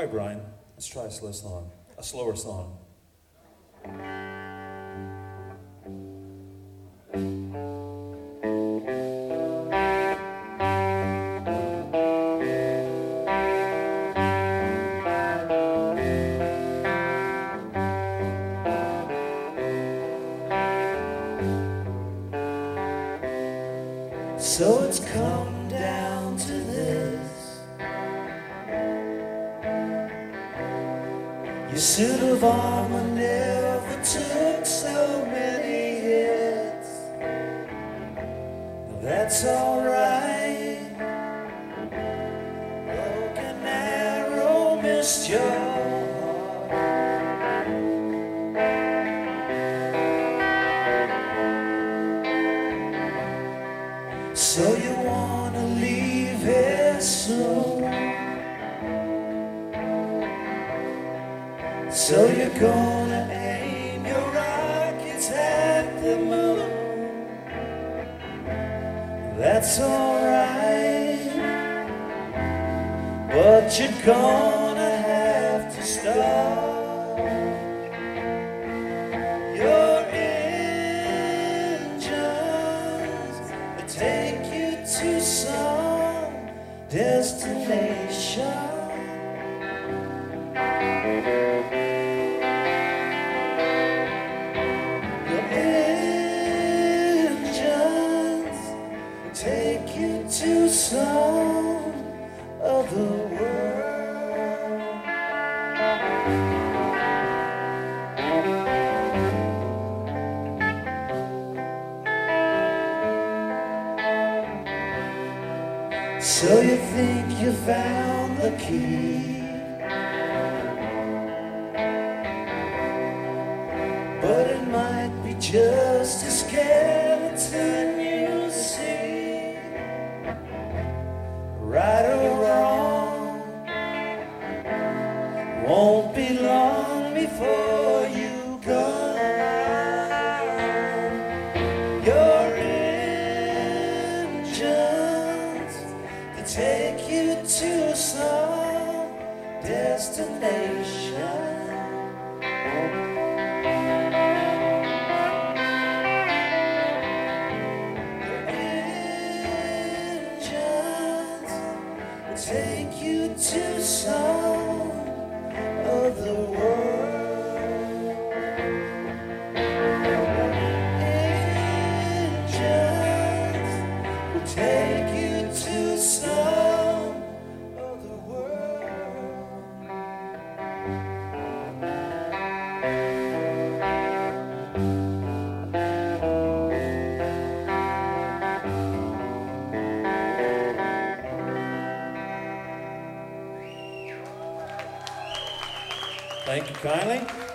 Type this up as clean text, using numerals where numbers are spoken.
right, Brian. Let's try a slow song. A slower song. So it's come down to this. Your suit of armor never took so many hits. That's alright. Broken arrow missed your heart. So you wanna leave here soon. So you're gonna aim your rockets at the moon. That's alright, but you're gonna have to stop your engines that take you to some destination. Your engines take you to some other world. So you think you found the key, but it might be just a skeleton you see. Right or wrong, won't be long before you gone. Your engines, they take you to some destination. Take you to some other world. Angels will take you to some other world. Thank you kindly.